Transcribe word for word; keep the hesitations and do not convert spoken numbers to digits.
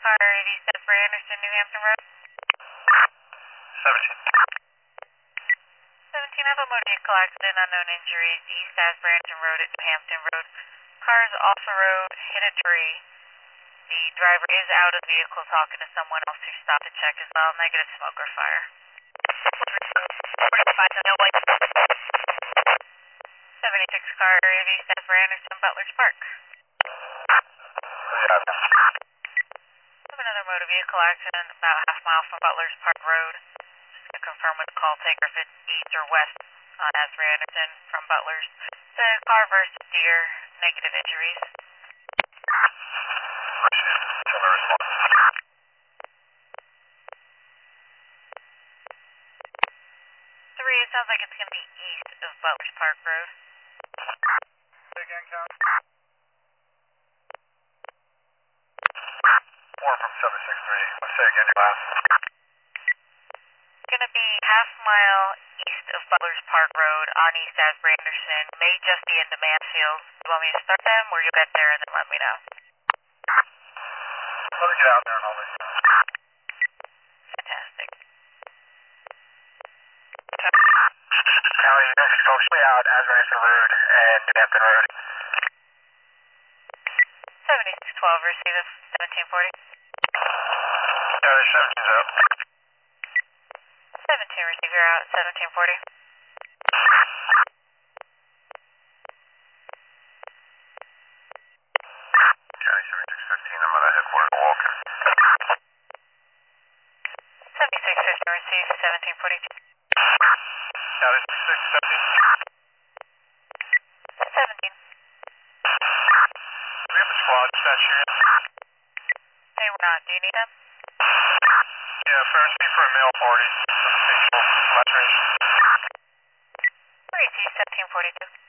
car eighty-seven for Anderson, New Hampton Road. seventeen. seventeen, I have a motor vehicle accident, unknown injuries, East Asbury Anderson Road at New Hampton Road. Car is off the road, hit a tree. The driver is out of the vehicle talking to someone else who stopped to check as well. Negative smoke or fire. forty-five, no white. seventy-six car area of East Asbury Anderson, Butler's Park. Yeah. I have another motor vehicle accident about half mile from Butler's Park Road. Just to confirm with the call taker if it's east or west on Asbury Anderson from Butler's. The car versus deer, negative injuries. Three, it sounds like it's going to be east of Butler's Park Road. Again, count. Four from seven six three. Let's say again, your last. It's going to be half mile east of Butler's Park Road on East Asbury Anderson. May just be into Mansfield. You want me to start them, or you get there and then let me know? Let me get out there and I'll let you know. Fantastic. County, next mostly out Asbury Anderson Road and New Hampton Road. seventy-six twelve, receive this, seventeen forty. County, seventeen's out. seventeen, receive, you're out, seventeen forty. County, seventy-six fifteen, I'm at a headquarters walking. seventy-six fifteen, receive, seventeen forty-two. County, six seventeen. seventeen. Do we have a squad set here? They were not, do you need them? Yeah, first be for a mail party. Mutual, much range. Receive, seventeen forty-two.